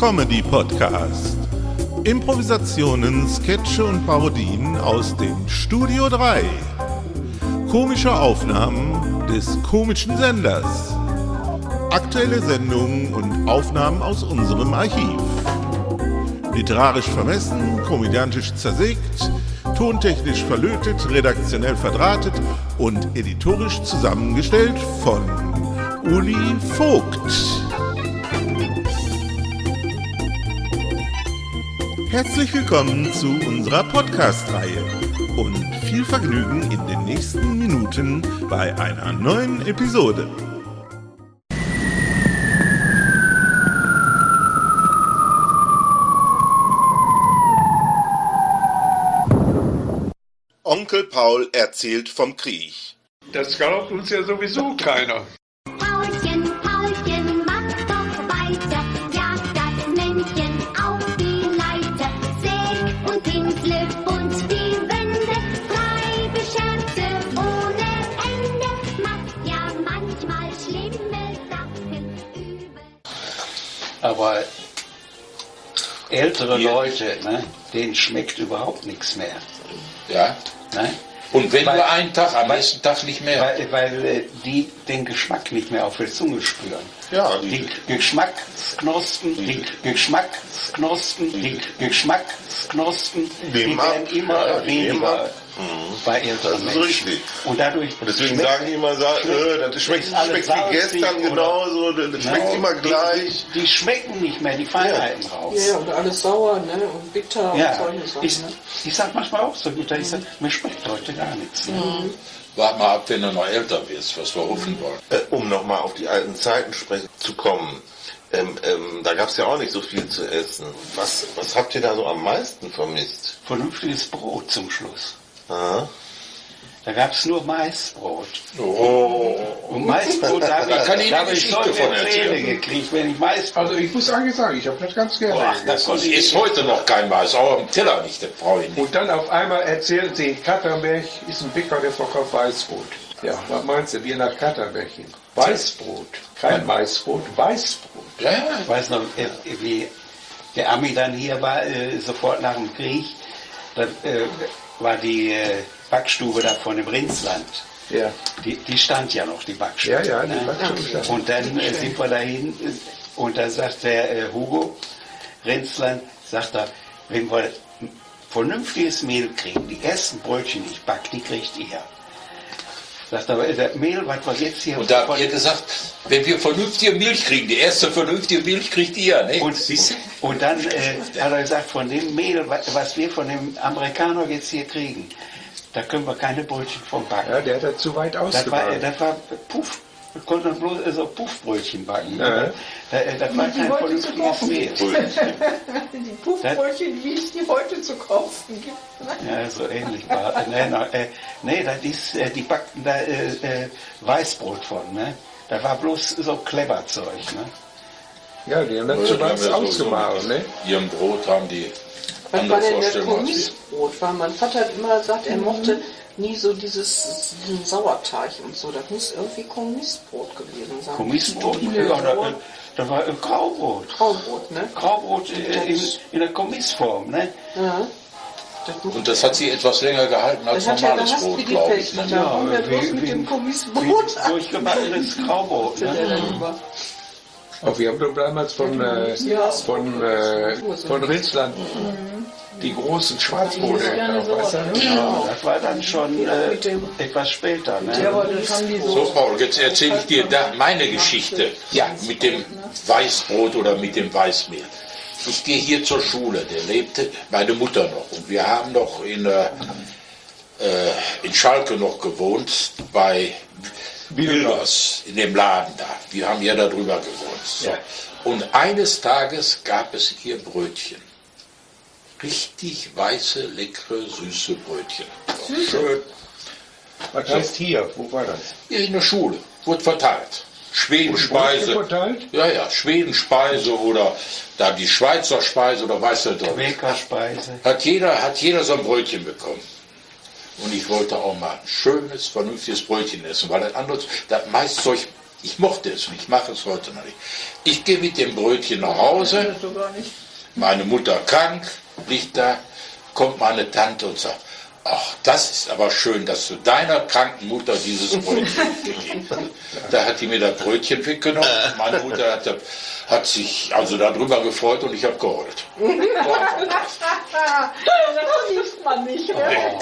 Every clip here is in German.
Comedy-Podcast. Improvisationen, Sketche und Parodien aus dem Studio 3. Komische Aufnahmen des komischen Senders. Aktuelle Sendungen und Aufnahmen aus unserem Archiv. Literarisch vermessen, komödiantisch zersägt, tontechnisch verlötet, redaktionell verdrahtet und editorisch zusammengestellt von Uli Vogt. Herzlich willkommen zu unserer Podcast-Reihe und viel Vergnügen in den nächsten Minuten bei einer neuen Episode. Onkel Paul erzählt vom Krieg. Das glaubt uns ja sowieso keiner. Paulchen, Paulchen, mach doch weiter. Jag das Männchen auf die Leiter. Säg und pinsle bunt die Wände. Treibe Scherze ohne Ende. Macht ja manchmal schlimme Sachen übel. Aber ältere Leute, ne, denen schmeckt überhaupt nichts mehr. Ja. Ne? Und wenn nur einen Tag, am nächsten Tag nicht mehr. Weil die den Geschmack nicht mehr auf der Zunge spüren. Ja, die Geschmacksknospen, die Geschmacksknospen, die werden immer weniger bei älteren Menschen. Das ist richtig. Und dadurch deswegen sagen die immer, das schmeckt wie gestern genauso, das schmeckt immer gleich. Die schmecken nicht mehr die Feinheiten raus. Ja, und alles sauer, ne? Und bitter ja, und solche Sachen. Ich sag manchmal auch so, ich sag, mir schmeckt heute gar nichts. Ne? Wart mal ab, wenn du noch älter wirst, was wir hoffen wollen. Um nochmal auf die alten Zeiten zu kommen, da gab es ja auch nicht so viel zu essen. Was habt ihr da so am meisten vermisst? Vernünftiges Brot zum Schluss. Aha. Da gab es nur Maisbrot. Oh. Und Maisbrot, da habe ich so davon eine Zähne gekriegt, wenn ich Maisbrot... Also ich muss eigentlich sagen, ich habe das ganz gerne. Das ist heute noch kein Mais, auch am Teller nicht, das brauche ich nicht. Und dann auf einmal erzählen sie, Katterberg ist ein Bäcker, der verkauft Weißbrot. Ja, was meinst du, wir nach Katterberg hin? Weißbrot, kein Weißbrot, Weißbrot. Ja, Ich weiß noch, wie der Ami dann hier war, sofort nach dem Krieg, da war die Backstube da von dem Rinsland. Ja. Die stand ja noch, die Backstube. Ja, die ne? Backstube stand. Und dann sind wir dahin und da sagt der Hugo Rinsland, sagt er, wenn wir vernünftiges Mehl kriegen, die ersten Brötchen, die ich back, die kriegt ihr. Sagt er, das Mehl, was wir jetzt hier... Und da habt ihr gesagt, wenn wir vernünftige Milch kriegen, die erste vernünftige Milch kriegt ihr, ne? Und dann hat er gesagt, von dem Mehl, was wir von dem Amerikaner jetzt hier kriegen, da können wir keine Brötchen von backen. Ja, der hat das zu weit ausgebaut. Das war Puff. Wir konnten bloß so Puffbrötchen backen. Ja. Das war kein vernünftiges Mehl. Die Puffbrötchen, wie es die heute zu kaufen gibt. Ja, so ähnlich war. Nee, das ist, die backten da Weißbrot von. Ne? Da war bloß so Kleberzeug. Ne? Ja, die haben das zu weit ausgebaut. Ne? Ihrem Brot haben die Was andere war denn das Vorstellungen. Kommissbrot? Weil mein Vater hat immer gesagt, er mochte nie so diesen Sauerteig und so. Das muss irgendwie Kommissbrot gewesen sein. Kommissbrot? Ja, Ja, da war Graubrot. Graubrot, ne? Graubrot in der Kommissform. Ne? Ja. Und das hat sie etwas länger gehalten als das hat ja normales gehasst Brot, wie die glaube ich. Feldchen. Ne? Da haben wir bloß wie- mit dem wie- Kommissbrot Durchgebackenes Graubrot. der Ne? dann über. Auch wir haben doch damals von Rinsland die großen Schwarzbrote gekauft, weißt du? Ja, das war dann schon etwas später. Ne? Ja, aber das haben die So, Paul, jetzt erzähle ich dir meine Geschichte mit dem Weißbrot oder mit dem Weißmehl. Ich gehe hier zur Schule, der lebte meine Mutter noch. Und wir haben noch in Schalke noch gewohnt, bei Wilders, in dem Laden da. Wir haben ja da drüber gewohnt. So. Ja. Und eines Tages gab es hier Brötchen. Richtig weiße, leckere, süße Brötchen. So, schön. Was heißt hier? Wo war das? Hier in der Schule. Wurde verteilt. Schwedenspeise. Verteilt? Ja, Schwedenspeise oder da die Schweizer Speise oder weiß der Teufel. Quäkerspeise. Hat jeder so ein Brötchen bekommen. Und ich wollte auch mal ein schönes, vernünftiges Brötchen essen, weil das andere, das Maiszeug Ich mochte es nicht, mache es heute noch nicht. Ich gehe mit dem Brötchen nach Hause, meine Mutter krank, liegt da, kommt meine Tante und sagt, ach, das ist aber schön, dass du deiner kranken Mutter dieses Brötchen gegeben hast. Da hat die mir das Brötchen weggenommen. Meine Mutter hat sich also darüber gefreut und ich habe geheult. Das liest man nicht. Ne?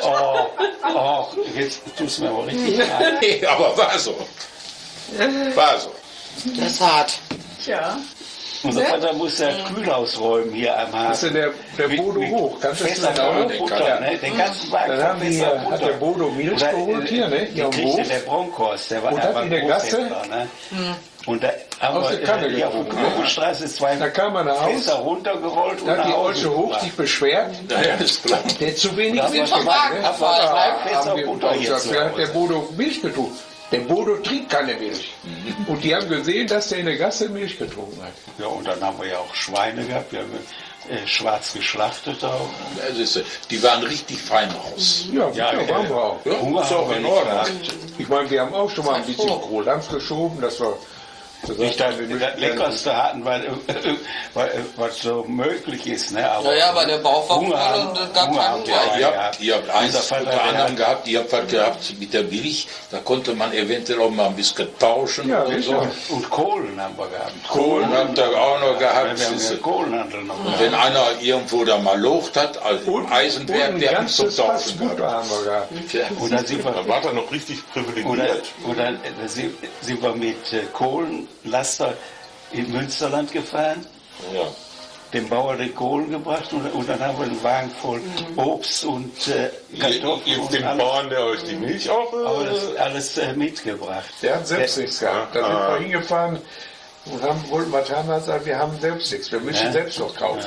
Jetzt tust du mir aber richtig leid. Nee, aber war so. War so. Das ist hart. Tja. Unser Vater muss ja Kühlhaus räumen hier am Das Hafen. ist der Bodo hoch. Kannst du das Fässer auch? voll Butter, ne? Den ganzen Wagen Dann haben voll die, Fässer hat der Butter. Bodo Milch geholt hier, ne? Hier am kriegte Hof. der Bronkhorst, der war Und hat war in der Gasse? Großhändler, ne? Und da haben Aus der Kanne wir hier auf der getrunken, Knoblauchstraße zwei Da kam er nach Fässer Hause, runtergerollt und da hat die nach Hause Olsche Hoch gebracht. sich beschwert, Ja, ist klar. der zu wenig Das Milch war gemacht. Ne? Wagen zwei Da Fässer haben wir Butter hier gesagt, zu wer hat der Hause. Bodo Milch getrunken? Der Bodo trinkt keine Milch. Und die haben gesehen, dass der in der Gasse Milch getrunken hat. Ja, und dann haben wir ja auch Schweine gehabt, wir haben schwarz geschlachtet auch. Das ist, die waren richtig fein raus. Ja, Ja, ja, waren wir auch. Ja, Hunger ist auch haben wir in nicht Ordnung. gehabt. Ich meine, wir haben auch schon mal ein bisschen Kohldampf geschoben, dass wir Nicht das Leckerste hatten, was so möglich ist. Ne? Aber Ja, aber der Bauch war Hunger voll haben- und gar Hunger keinen haben wir Hunger. auch. Ihr habt eins Unser Vater, unter der anderem hat- gehabt, ihr habt was gehabt mit der Milch, da konnte man eventuell auch mal ein bisschen tauschen Ja, oder so. sicher. Und Kohlen haben wir gehabt. Kohlen habt ihr auch noch Wir gehabt. haben siehste. einen Kohlenhandel noch gehabt. Wenn einer irgendwo da mal locht hat, also im Eisenwerk, ein der hat zum ganzes Fass Tauschen Butter gehabt. haben wir gehabt. Ja. Und dann sind wir, Da war er noch richtig privilegiert. oder sind wir mit Kohlenlaster in Münsterland gefahren, Ja. dem Bauer den Kohlen gebracht und dann haben wir einen Wagen voll Obst und Kartoffeln Jetzt und den alles, Bauern, der euch die Milch auch... alles mitgebracht. Der hat selbst nichts gehabt. Da sind wir hingefahren und wollten was haben, hat gesagt, wir haben selbst nichts. Wir müssen Ja. selbst noch kaufen.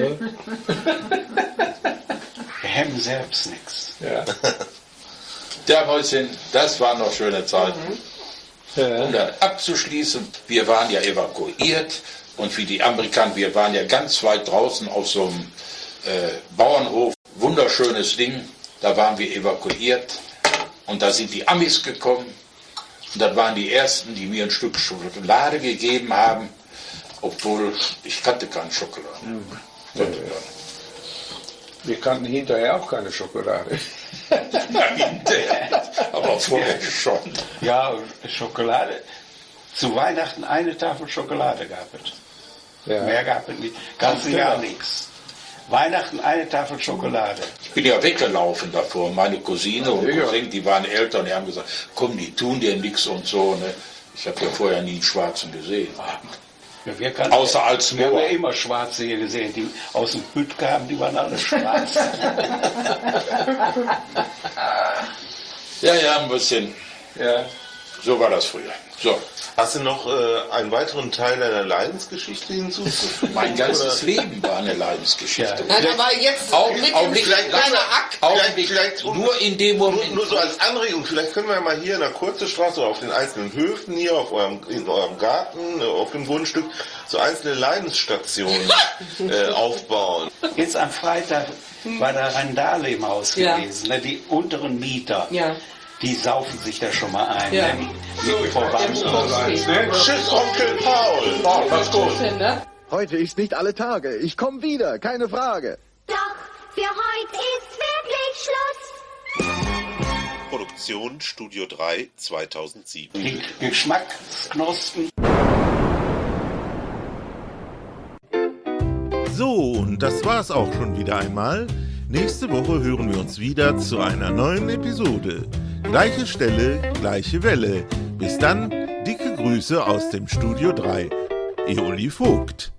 Wir haben selbst nichts. Ja. Ja, Mäuschen, das waren noch schöne Zeiten. Um dann abzuschließen, wir waren ja evakuiert und wie die Amerikaner, wir waren ja ganz weit draußen auf so einem Bauernhof, wunderschönes Ding, da waren wir evakuiert und da sind die Amis gekommen und das waren die Ersten, die mir ein Stück Schokolade gegeben haben, obwohl ich kannte keine Schokolade. Wir kannten hinterher auch keine Schokolade. Aber vorher schon. Ja, Schokolade. Zu Weihnachten eine Tafel Schokolade gab es. Ja. Mehr gab es nicht. Ganz Jahr nichts. Weihnachten eine Tafel Schokolade. Ich bin ja weggelaufen davor. Meine Cousine und Ja. Cousin, die waren älter und die haben gesagt, komm, die tun dir nichts und so. Ne? Ich habe ja vorher nie einen Schwarzen gesehen. Ja, wir kannten- Außer als Wir haben ja Moor. immer Schwarze hier gesehen, die aus dem Hüt kamen, die waren alle schwarz. Ja, ein bisschen. Ja. So war das früher. So, Hast du noch einen weiteren Teil deiner Leidensgeschichte hinzuzufügen? mein ganzes Leben war eine Leidensgeschichte. Nein, aber jetzt mit dem Augenblick, kleiner Akt. Augenblick, vielleicht- nur in dem Moment. Nur so als Anregung, vielleicht können wir ja mal hier in der Kurzestraße oder auf den einzelnen Höfen hier, in eurem Garten, auf dem Grundstück, so einzelne Leidensstationen aufbauen. Jetzt am Freitag war da Randale im Haus Ja. gewesen. Ne? Die unteren Mieter, Ja. die saufen sich da schon mal ein. Ja. Ne? Die Verwandten. Tschüss, Onkel Paul! Was gut. Ne? Heute ist nicht alle Tage. Ich komme wieder, keine Frage. Doch für heute ist wirklich Schluss. Produktion Studio 3 2007. Die Geschmacksknospen. So, und das war's auch schon wieder einmal. Nächste Woche hören wir uns wieder zu einer neuen Episode. Gleiche Stelle, gleiche Welle. Bis dann, dicke Grüße aus dem Studio 3. Eoli Vogt.